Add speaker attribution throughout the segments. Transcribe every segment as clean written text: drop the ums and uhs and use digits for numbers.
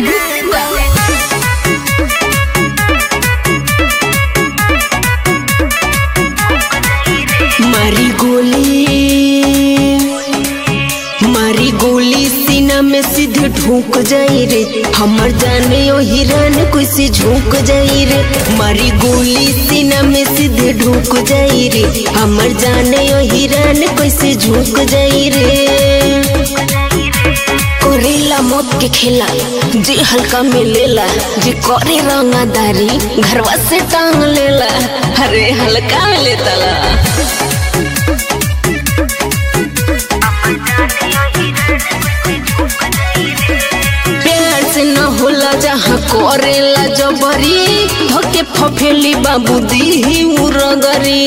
Speaker 1: मारी गोली सीना में सीधे ढूक जाई रे, हमर जाने ओ हिरन कैसे झुक जाई रे। मारी गोली सीना में सीधे ढूक जाई रे, हमर जाने ओ हिरन कैसे झुक जाई रे। करेला मौत के खेला जे हल्का में लेला, जे करे रंगादारी घरवा से टांग लेला। अरे हल्का में लेताला प्यार से न होला जहाँ करेला जबरी, धोके फफेली बाबू दी उरगरी।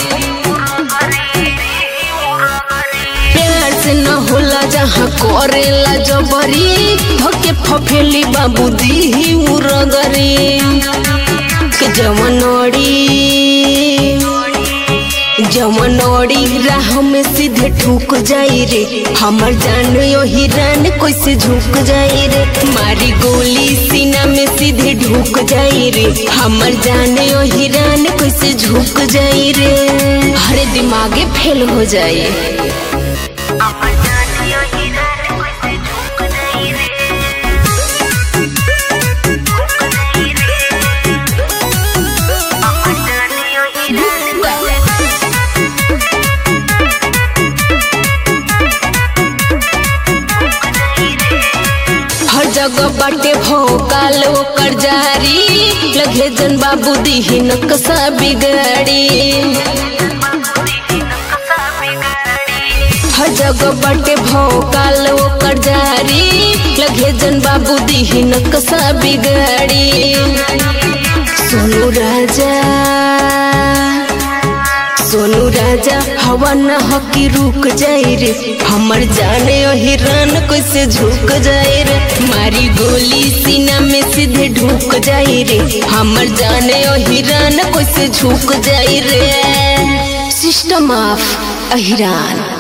Speaker 1: प्यार से न होला जहाँ करेला जबरी, धोके फफेली बाबू दी उरगरी। जमनोड़ी राह में सीधे ठुक जाई रे, हमर जान ओ हिरन कैसे झुक जाई रे। मारी गोली सीना में सीधे ढुक जाई रे, हमर जान ओ हिरन कैसे झुक जाई रे। हरे दिमागे फेल हो जाए। जगह बाटे भोकाल ओकर जारी, लगे जन बाबू दी नक्शा बिगाड़ी। हर जगह बाटे भोकाल ओकर जारी, लगे जन बाबू दी नक्शा बिगाड़ी। सोनू राजा हवा न हकी रुक जाए रे, हमर जाने ओ हिरन कैसे झुक जाए रे। मारी गोली सीना में सीधे ढुक जाए रे, हमर जाने ओ हिरन कैसे झुक जाए रे। System of Ahiran.